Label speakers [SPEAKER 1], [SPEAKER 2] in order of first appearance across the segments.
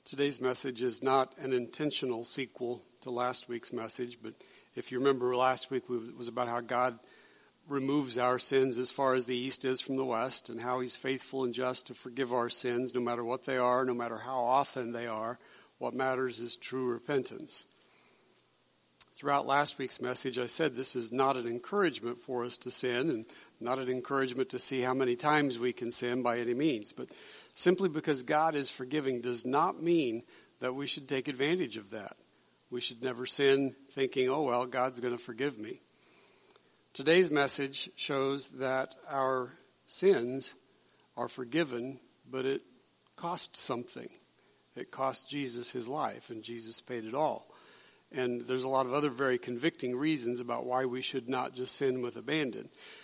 [SPEAKER 1] Today's message is not an intentional sequel to last week's message, but if you remember last week it was about how God removes our sins as far as the east is from the west, and how he's faithful and just to forgive our sins no matter what they are, no matter how often they are. What matters is true repentance. Throughout last week's message, I said this is not an encouragement for us to sin, and not an encouragement to see how many times we can sin by any means, but simply because God is forgiving does not mean that we should take advantage of that. We should never sin thinking, oh well, God's going to forgive me. Today's message shows that our sins are forgiven, but it costs something. It cost Jesus his life, and Jesus paid it all. And there's a lot of other very convicting reasons about why we should not just sin with abandon.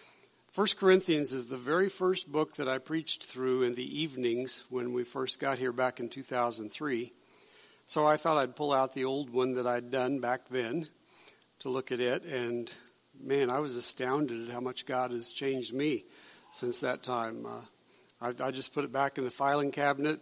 [SPEAKER 1] 1 Corinthians is the very first book that I preached through in the evenings when we first got here back in 2003. So I thought I'd pull out the old one that I'd done back then to look at it. And man, I was astounded at how much God has changed me since that time. I just put it back in the filing cabinet.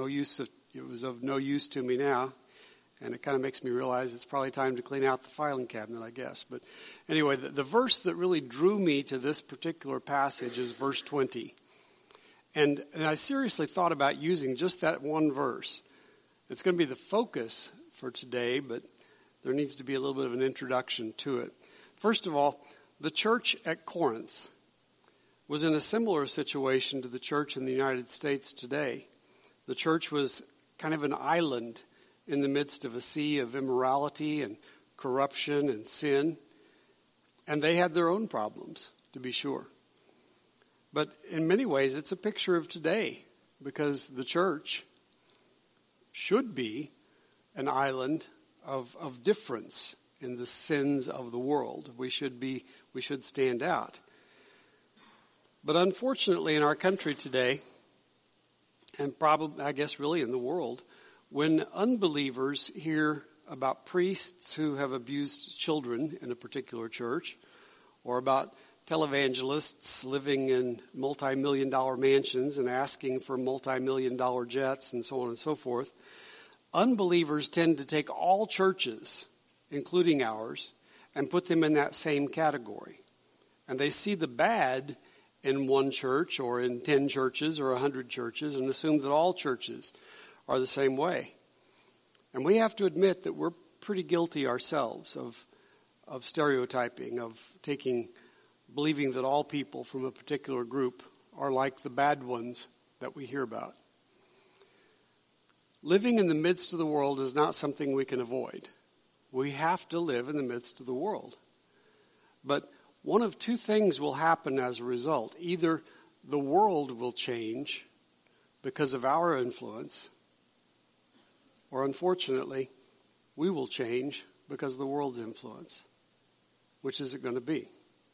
[SPEAKER 1] It was of no use to me now. And it kind of makes me realize it's probably time to clean out the filing cabinet, I guess. But anyway, the verse that really drew me to this particular passage is verse 20. And I seriously thought about using just that one verse. It's going to be the focus for today, but there needs to be a little bit of an introduction to it. First of all, the church at Corinth was in a similar situation to the church in the United States today. The church was kind of an island in the midst of a sea of immorality and corruption and sin. And they had their own problems, to be sure. But in many ways, it's a picture of today, because the church should be an island of difference in the sins of the world. We should stand out. But unfortunately, in our country today, and probably, I guess really in the world, when unbelievers hear about priests who have abused children in a particular church, or about televangelists living in multi-million-dollar mansions and asking for multi-million-dollar jets and so on and so forth, unbelievers tend to take all churches, including ours, and put them in that same category. And they see the bad in one church or in 10 churches or 100 churches and assume that all churches are the same way. And we have to admit that we're pretty guilty ourselves of stereotyping, of believing that all people from a particular group are like the bad ones that we hear about. Living in the midst of the world is not something we can avoid. We have to live in the midst of the world. But one of two things will happen as a result. Either the world will change because of our influence, or unfortunately, we will change because of the world's influence. Which is it going to be?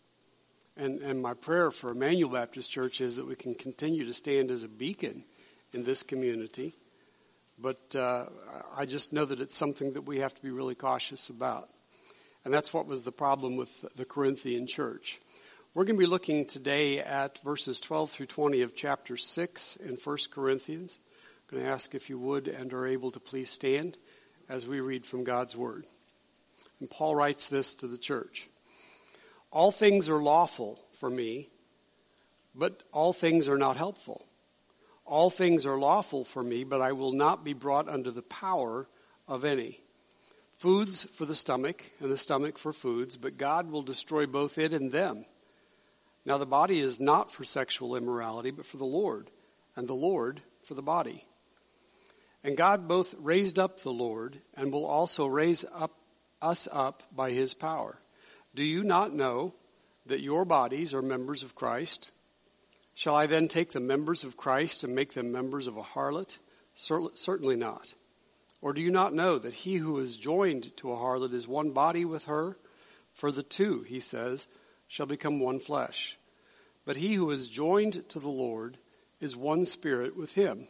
[SPEAKER 1] And my prayer for Emmanuel Baptist Church is that we can continue to stand as a beacon in this community. But I just know that it's something that we have to be really cautious about. And that's what was the problem with the Corinthian church. We're going to be looking today at verses 12 through 20 of chapter 6 in 1 Corinthians. I'm going to ask if you would and are able to please stand as we read from God's Word. And Paul writes this to the church. All things are lawful for me, but all things are not helpful. All things are lawful for me, but I will not be brought under the power of any. Foods for the stomach, and the stomach for foods, but God will destroy both it and them. Now the body is not for sexual immorality, but for the Lord, and the Lord for the body. And God both raised up the Lord and will also raise us up by his power. Do you not know that your bodies are members of Christ? Shall I then take the members of Christ and make them members of a harlot? Certainly not. Or do you not know that he who is joined to a harlot is one body with her? For the two, he says, shall become one flesh. But he who is joined to the Lord is one spirit with him.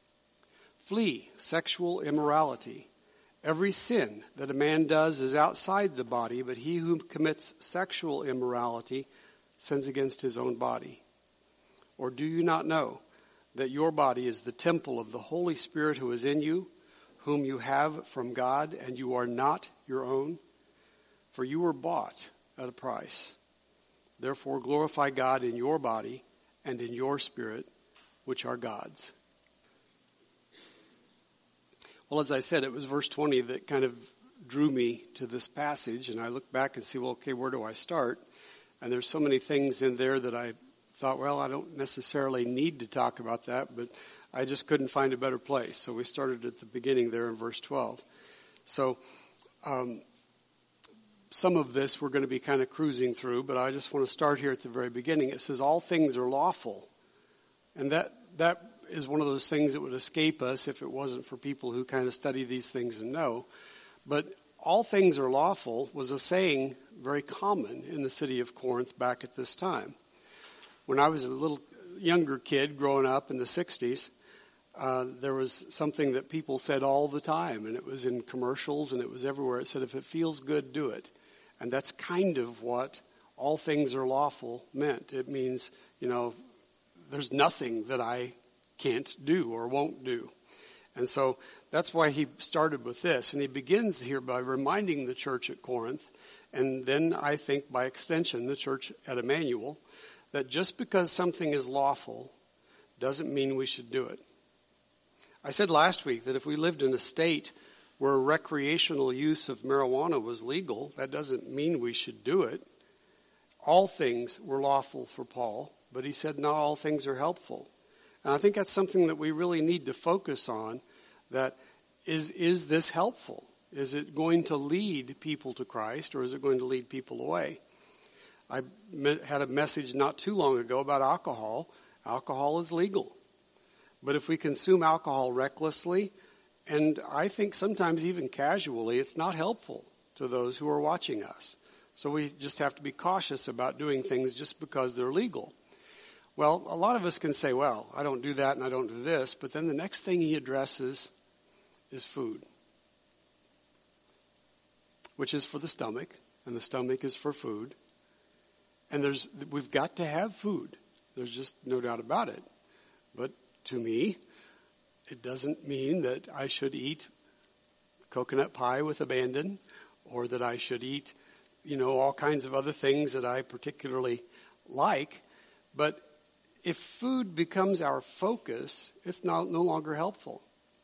[SPEAKER 1] Flee sexual immorality. Every sin that a man does is outside the body, but he who commits sexual immorality sins against his own body. Or do you not know that your body is the temple of the Holy Spirit who is in you, whom you have from God, and you are not your own, for you were bought at a price. Therefore glorify God in your body and in your spirit, which are God's. Well, as I said, it was verse 20 that kind of drew me to this passage, and I look back and see, well, okay, where do I start? And there's so many things in there that I thought, well, I don't necessarily need to talk about that, but I just couldn't find a better place. So we started at the beginning there in verse 12. So some of this we're going to be kind of cruising through, but I just want to start here at the very beginning. It says, all things are lawful. And that is one of those things that would escape us if it wasn't for people who kind of study these things and know. But all things are lawful was a saying very common in the city of Corinth back at this time. When I was a little younger kid growing up in the 60s, there was something that people said all the time, and it was in commercials and it was everywhere. It said, if it feels good, do it. And that's kind of what all things are lawful meant. It means, there's nothing that I can't do or won't do. And so that's why he started with this. And he begins here by reminding the church at Corinth, and then I think by extension the church at Emmanuel, that just because something is lawful doesn't mean we should do it. I said last week that if we lived in a state where recreational use of marijuana was legal, that doesn't mean we should do it. All things were lawful for Paul, but he said not all things are helpful. And I think that's something that we really need to focus on, that is this helpful? Is it going to lead people to Christ, or is it going to lead people away? I had a message not too long ago about alcohol. Alcohol is legal. But if we consume alcohol recklessly, and I think sometimes even casually, it's not helpful to those who are watching us. So we just have to be cautious about doing things just because they're legal. Well, a lot of us can say, well, I don't do that and I don't do this, but then the next thing he addresses is food, which is for the stomach, and the stomach is for food. And we've got to have food. There's just no doubt about it. But to me, it doesn't mean that I should eat coconut pie with abandon, or that I should eat, all kinds of other things that I particularly like. But if food becomes our focus, it's no longer helpful.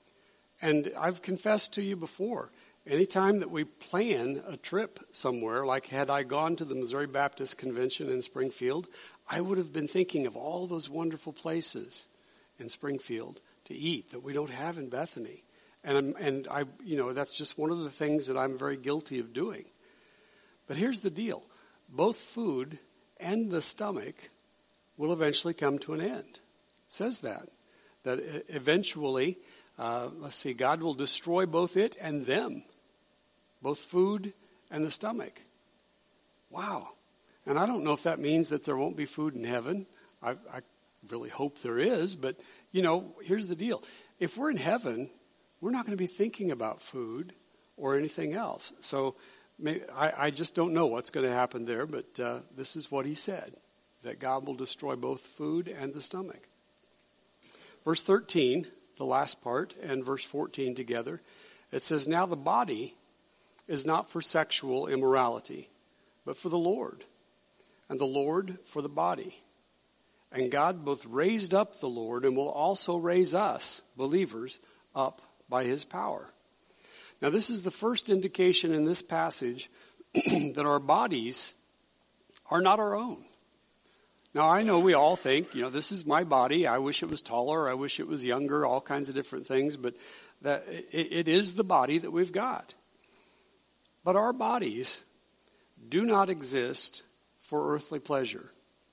[SPEAKER 1] And I've confessed to you before, anytime that we plan a trip somewhere, like had I gone to the Missouri Baptist Convention in Springfield, I would have been thinking of all those wonderful places in Springfield to eat that we don't have in Bethany. And I that's just one of the things that I'm very guilty of doing. But here's the deal. Both food and the stomach will eventually come to an end. It says that eventually, God will destroy both it and them, both food and the stomach. Wow. And I don't know if that means that there won't be food in heaven. I really hope there is, but here's the deal. If we're in heaven, we're not going to be thinking about food or anything else. So I just don't know what's going to happen there, but this is what he said, that God will destroy both food and the stomach. Verse 13, the last part, and verse 14 together, it says, now the body is not for sexual immorality, but for the Lord, and the Lord for the body. And God both raised up the Lord and will also raise us, believers, up by his power. Now this is the first indication in this passage that our bodies are not our own. Now, I know we all think, this is my body. I wish it was taller. I wish it was younger, all kinds of different things. But that it is the body that we've got. But our bodies do not exist for earthly pleasure.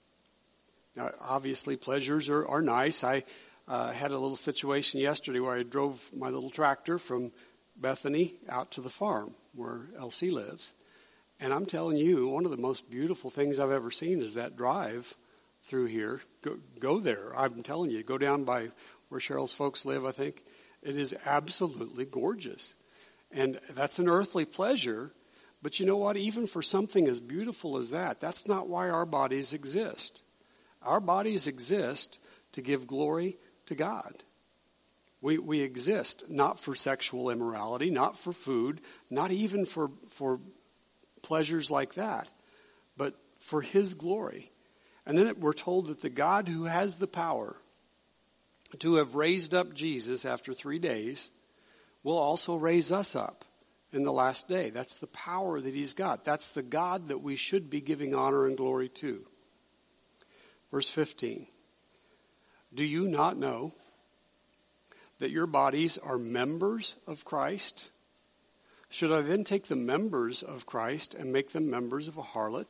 [SPEAKER 1] Now, obviously, pleasures are nice. I had a little situation yesterday where I drove my little tractor from Bethany out to the farm where Elsie lives. And I'm telling you, one of the most beautiful things I've ever seen is that drive through here. Go there. I'm telling you, go down by where Cheryl's folks live, I think. It is absolutely gorgeous. And that's an earthly pleasure. But you know what? Even for something as beautiful as that, that's not why our bodies exist. Our bodies exist to give glory to God. We exist not for sexual immorality, not for food, not even for pleasures like that, but for his glory. And then we're told that the God who has the power to have raised up Jesus after 3 days will also raise us up in the last day. That's the power that he's got. That's the God that we should be giving honor and glory to. Verse 15. Do you not know that your bodies are members of Christ? Should I then take the members of Christ and make them members of a harlot?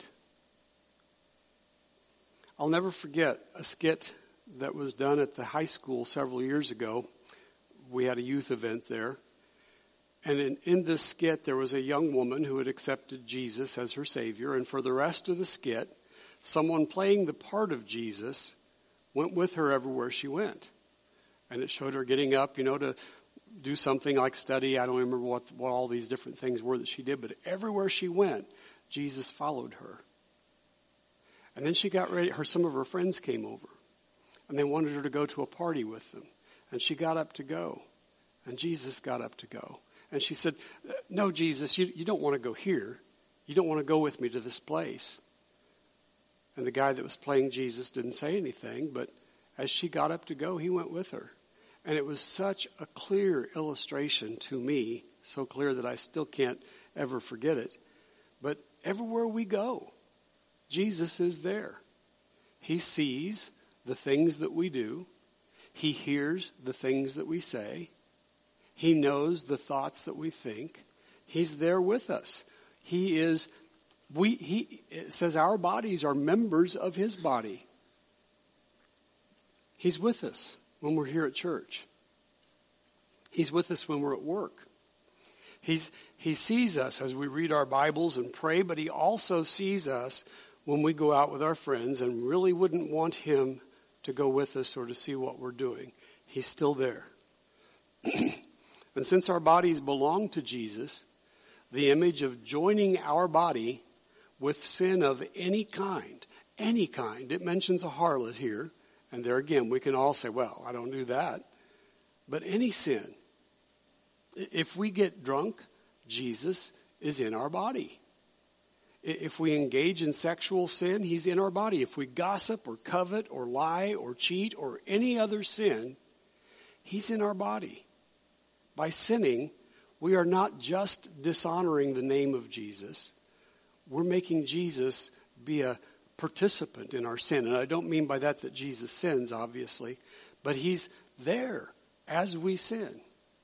[SPEAKER 1] I'll never forget a skit that was done at the high school several years ago. We had a youth event there. And in this skit, there was a young woman who had accepted Jesus as her Savior. And for the rest of the skit, someone playing the part of Jesus went with her everywhere she went. And it showed her getting up, to do something like study. I don't remember what all these different things were that she did. But everywhere she went, Jesus followed her. And then she got ready. Some of her friends came over. And they wanted her to go to a party with them. And she got up to go. And Jesus got up to go. And she said, no, Jesus, you don't want to go here. You don't want to go with me to this place. And the guy that was playing Jesus didn't say anything, but as she got up to go, he went with her. And it was such a clear illustration to me, so clear that I still can't ever forget it. But everywhere we go, Jesus is there. He sees the things that we do. He hears the things that we say. He knows the thoughts that we think. He's there with us. It says our bodies are members of his body. He's with us when we're here at church. He's with us when we're at work. He sees us as we read our Bibles and pray, but he also sees us when we go out with our friends and really wouldn't want him to go with us or to see what we're doing. He's still there. And since our bodies belong to Jesus, the image of joining our body with sin of any kind, it mentions a harlot here, and there again we can all say, well, I don't do that. But any sin, if we get drunk, Jesus is in our body. If we engage in sexual sin, he's in our body. If we gossip or covet or lie or cheat or any other sin, he's in our body. By sinning, we are not just dishonoring the name of Jesus. We're making Jesus be a participant in our sin. And I don't mean by that Jesus sins, obviously, but he's there as we sin.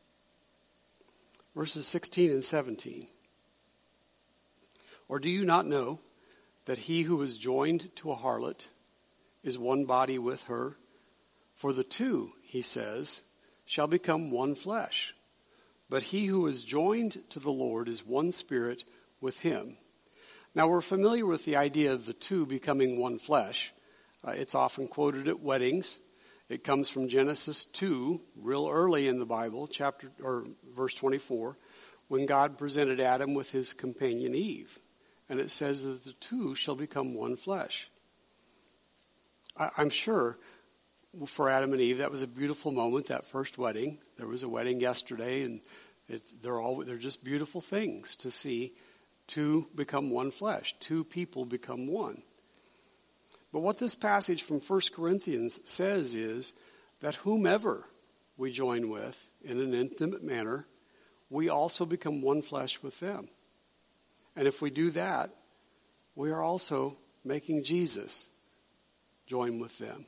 [SPEAKER 1] Verses 16 and 17. Or do you not know that he who is joined to a harlot is one body with her? For the two, he says, shall become one flesh. But he who is joined to the Lord is one spirit with him. Now we're familiar with the idea of the two becoming one flesh. It's often quoted at weddings. It comes from Genesis 2, real early in the Bible, verse 24, when God presented Adam with his companion Eve. And it says that the two shall become one flesh. I'm sure for Adam and Eve, that was a beautiful moment, that first wedding. There was a wedding yesterday, and they're just beautiful things to see two become one flesh, two people become one. But what this passage from 1 Corinthians says is that whomever we join with in an intimate manner, we also become one flesh with them. And if we do that, we are also making Jesus join with them.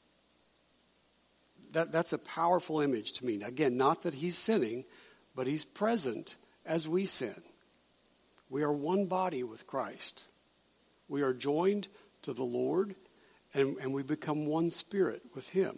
[SPEAKER 1] That's a powerful image to me. Again, not that he's sinning, but he's present as we sin. We are one body with Christ. We are joined to the Lord, and we become one spirit with him.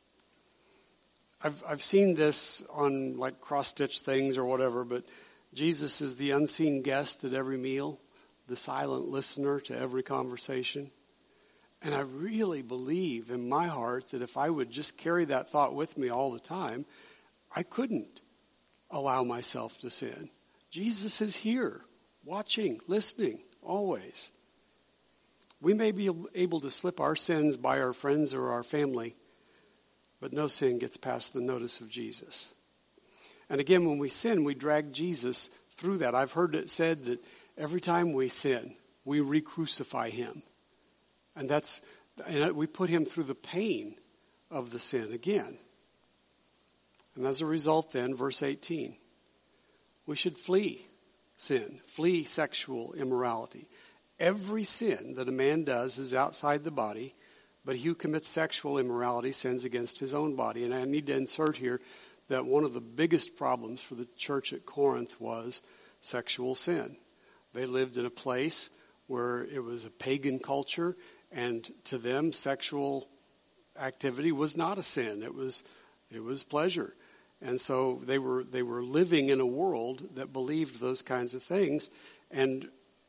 [SPEAKER 1] I've seen this on like cross-stitch things or whatever, but Jesus is the unseen guest at every meal, the silent listener to every conversation. And I really believe in my heart that if I would just carry that thought with me all the time, I couldn't allow myself to sin. Jesus is here, watching, listening, always. We may be able to slip our sins by our friends or our family, but no sin gets past the notice of Jesus. And again, when we sin, we drag Jesus through that. I've heard it said that every time we sin, we re-crucify him. And we put him through the pain of the sin again. And as a result then, verse 18, we should flee sin, flee sexual immorality. Every sin that a man does is outside the body, but he who commits sexual immorality sins against his own body. And I need to insert here that one of the biggest problems for the church at Corinth was sexual sin. They lived in a place where it was a pagan culture, and to them sexual activity was not a sin. It was pleasure. And so they were living in a world that believed those kinds of things, and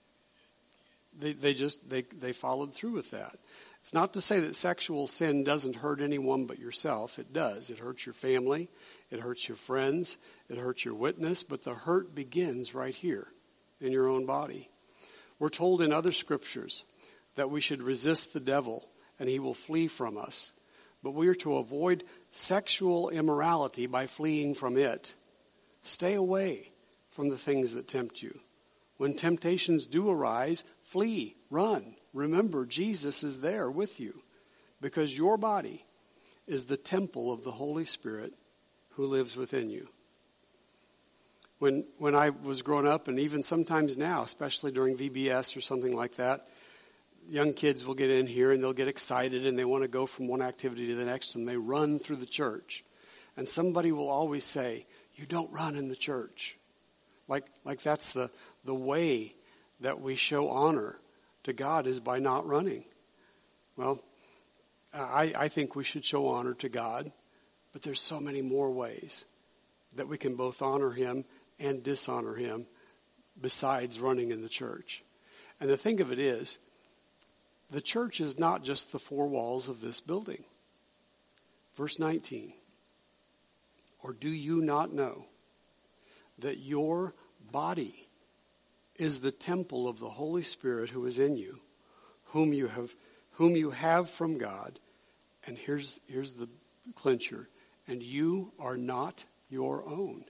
[SPEAKER 1] they followed through with that. It's not to say that sexual sin doesn't hurt anyone but yourself. It does. It hurts your family. It hurts your friends. It hurts your witness. But the hurt begins right here in your own body. We're told in other scriptures that we should resist the devil and he will flee from us. But we are to avoid sexual immorality by fleeing from it. Stay away from the things that tempt you. When temptations do arise, flee, run. Remember, Jesus is there with you because your body is the temple of the Holy Spirit who lives within you. When I was growing up, and even sometimes now, especially during VBS or something like that, young kids will get in here and they'll get excited and they want to go from one activity to the next and they run through the church. And somebody will always say, "You don't run in the church." Like that's the way that we show honor to God is by not running. Well, I think we should show honor to God, but there's so many more ways that we can both honor him and dishonor him besides running in the church. And the thing of it is, the church is not just the four walls of this building. Verse 19, or do you not know that your body is the temple of the Holy Spirit who is in you, whom you have from God, and here's the clincher, and you are not your own.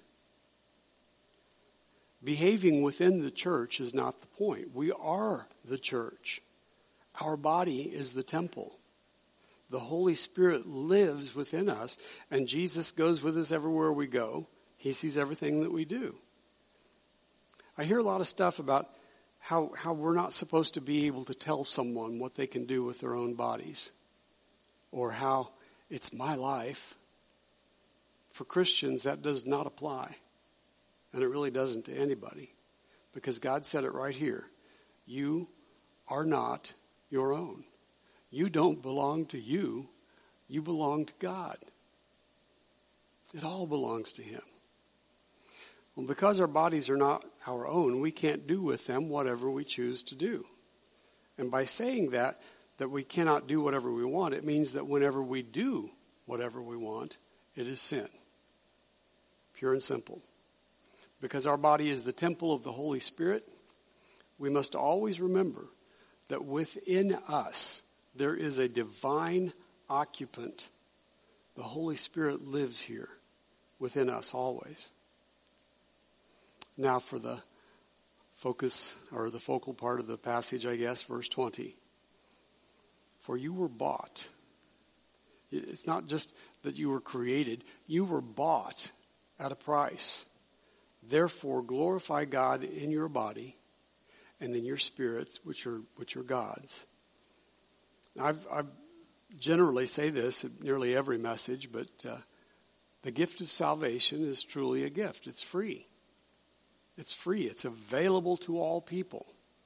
[SPEAKER 1] Behaving within the church is not the point. We are the church. Our body is the temple. The Holy Spirit lives within us, and Jesus goes with us everywhere we go. He sees everything that we do. I hear a lot of stuff about how we're not supposed to be able to tell someone what they can do with their own bodies, or how it's my life. For Christians, that does not apply, and it really doesn't to anybody, because God said it right here. You are not your own. You don't belong to you. You belong to God. It all belongs to him. Well, because our bodies are not our own, we can't do with them whatever we choose to do. And by saying that we cannot do whatever we want, it means that whenever we do whatever we want, it is sin. Pure and simple. Because our body is the temple of the Holy Spirit, we must always remember that within us there is a divine occupant. The Holy Spirit lives here within us always. Now for the focus, or the focal part of the passage, I guess, verse 20. For you were bought. It's not just that you were created. You were bought at a price. Therefore, glorify God in your body and in your spirits, which are God's. I generally say this at nearly every message, but the gift of salvation is truly a gift. It's free. It's free. It's available to all people.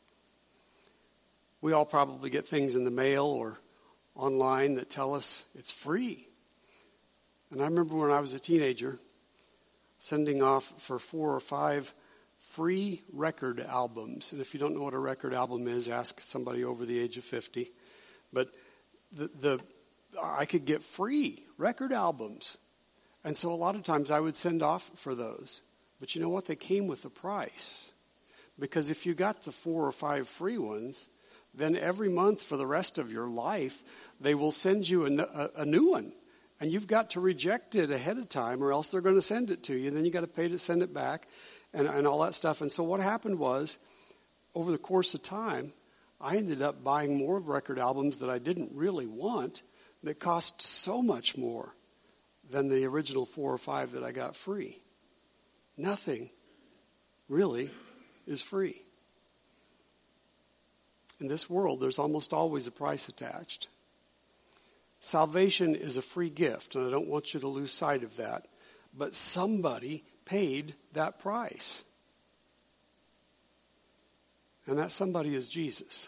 [SPEAKER 1] We all probably get things in the mail or online that tell us it's free. And I remember when I was a teenager sending off for 4 or 5 free record albums. And if you don't know what a record album is, ask somebody over the age of 50. But I could get free record albums. And so a lot of times I would send off for those. But you know what? They came with a price. Because if you got the 4 or 5 free ones, then every month for the rest of your life, they will send you a new one. And you've got to reject it ahead of time or else they're going to send it to you. And then you got to pay to send it back and all that stuff. And so what happened was, over the course of time, I ended up buying more record albums that I didn't really want that cost so much more than the original 4 or 5 that I got free. Nothing really is free. In this world, there's almost always a price attached. Salvation is a free gift, and I don't want you to lose sight of that. But somebody paid that price. And that somebody is Jesus.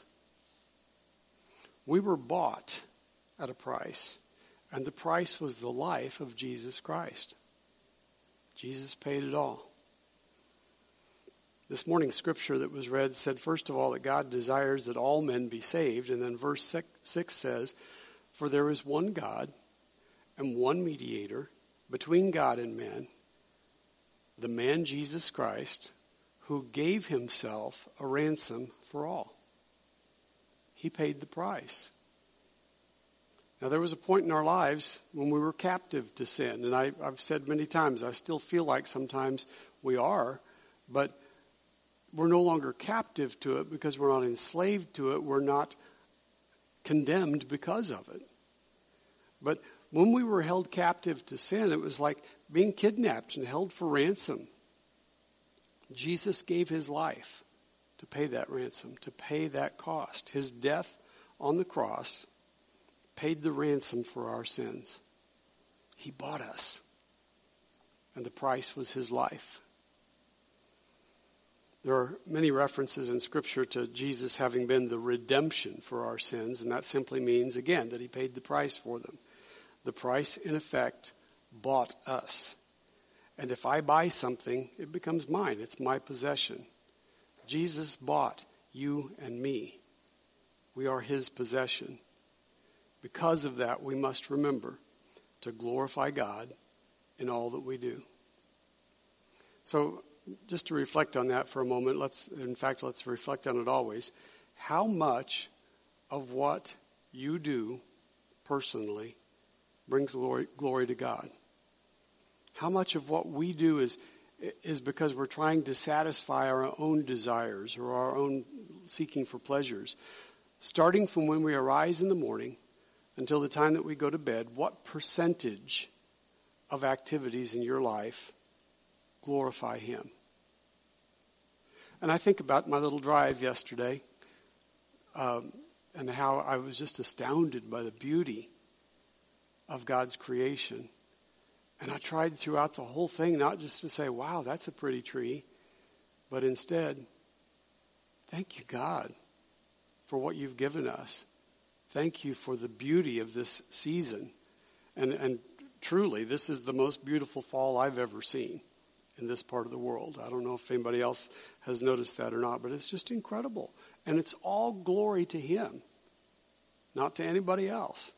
[SPEAKER 1] We were bought at a price, and the price was the life of Jesus Christ. Jesus paid it all. This morning's scripture that was read said, first of all, that God desires that all men be saved. And then verse 6 says, for there is one God and one mediator between God and men, the man Jesus Christ, who gave himself a ransom for all. He paid the price. Now, there was a point in our lives when we were captive to sin. And I've said many times, I still feel like sometimes we are, but we're no longer captive to it because we're not enslaved to it. We're not condemned because of it. But when we were held captive to sin, it was like being kidnapped and held for ransom. Jesus gave his life to pay that ransom, to pay that cost. His death on the cross paid the ransom for our sins. He bought us, and the price was his life. There are many references in Scripture to Jesus having been the redemption for our sins, and that simply means, again, that he paid the price for them. The price, in effect, bought us. And if I buy something, it becomes mine. It's my possession. Jesus bought you and me. We are his possession. Because of that, we must remember to glorify God in all that we do. So, just to reflect on that for a moment, let's reflect on it always. How much of what you do personally brings glory to God? How much of what we do is because we're trying to satisfy our own desires or our own seeking for pleasures? Starting from when we arise in the morning until the time that we go to bed, what percentage of activities in your life glorify him? And I think about my little drive yesterday and how I was just astounded by the beauty of God's creation. And I tried throughout the whole thing not just to say, wow, that's a pretty tree, but instead, thank you, God, for what you've given us. Thank you for the beauty of this season. And truly, this is the most beautiful fall I've ever seen in this part of the world. I don't know if anybody else has noticed that or not, but it's just incredible. And it's all glory to him, not to anybody else.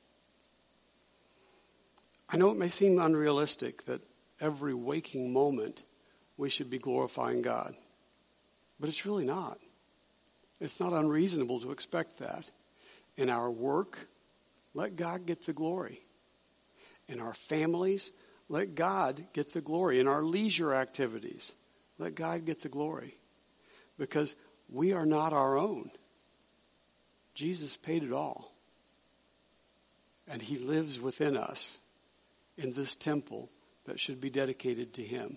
[SPEAKER 1] I know it may seem unrealistic that every waking moment we should be glorifying God, but it's really not. It's not unreasonable to expect that. In our work, let God get the glory. In our families, let God get the glory. In our leisure activities, let God get the glory. Because we are not our own. Jesus paid it all. And he lives within us in this temple that should be dedicated to him.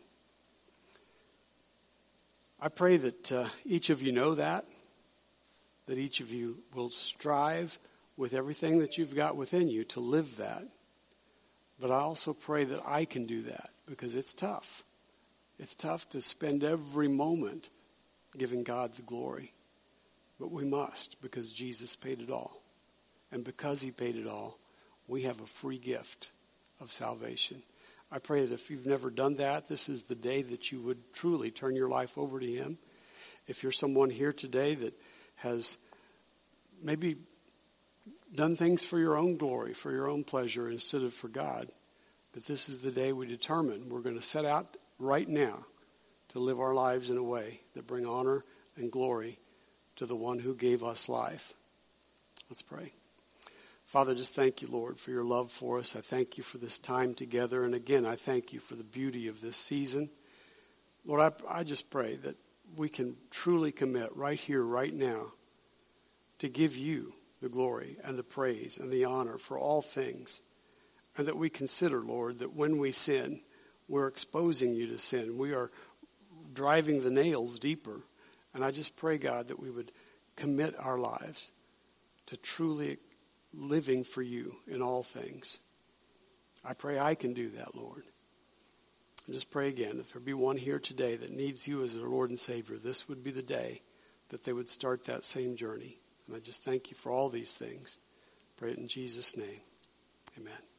[SPEAKER 1] I pray that each of you know that each of you will strive with everything that you've got within you to live that. But I also pray that I can do that, because it's tough. It's tough to spend every moment giving God the glory. But we must, because Jesus paid it all. And because he paid it all, we have a free gift of salvation. I pray that if you've never done that, this is the day that you would truly turn your life over to him. If you're someone here today that has maybe done things for your own glory, for your own pleasure instead of for God, that this is the day we determine we're going to set out right now to live our lives in a way that bring honor and glory to the one who gave us life. Let's pray. Father, just thank you, Lord, for your love for us. I thank you for this time together. And again, I thank you for the beauty of this season. Lord, I just pray that we can truly commit right here, right now, to give you the glory and the praise and the honor for all things. And that we consider, Lord, that when we sin, we're exposing you to sin. We are driving the nails deeper. And I just pray, God, that we would commit our lives to truly living for you in all things. I pray I can do that, Lord. I just pray again, if there be one here today that needs you as their Lord and Savior, this would be the day that they would start that same journey. And I just thank you for all these things. Pray it in Jesus' name. Amen.